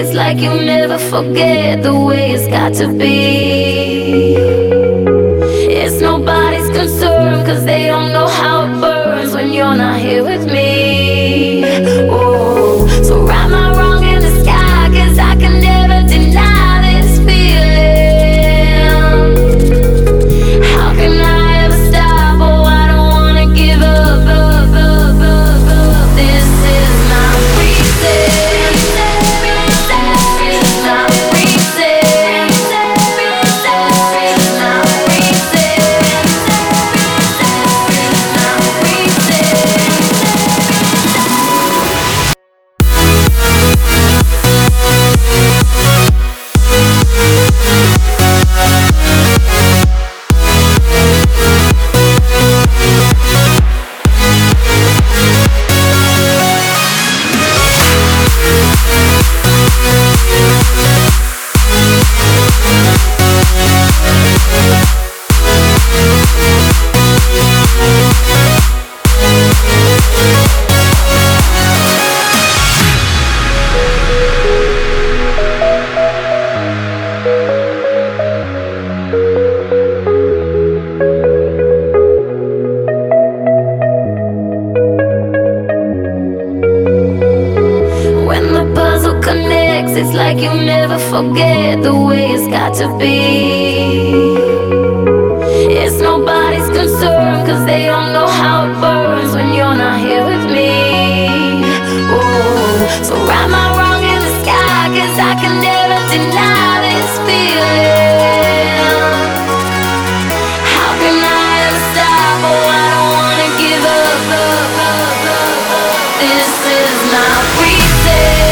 It's like you never forget the way it's got to be. It's nobody's concern, cause they don't know how it burns when you're not here with me. Oh, so write my wrong in the sky, cause I can never deny this feeling. How can I ever stop? Oh, I don't wanna give up, up, up, up, up. This is my reason. This is my reason. This is my reason. When the puzzle connects, it's like you never forget the way it's got to be. It's nobody's concern, cause they don't know how it burns when you're not here with me. Oh, so write my wrong in the sky, cause I can never deny this feeling. How can I ever stop? Oh, I don't wanna give up, up, up, up, up. This is my reason.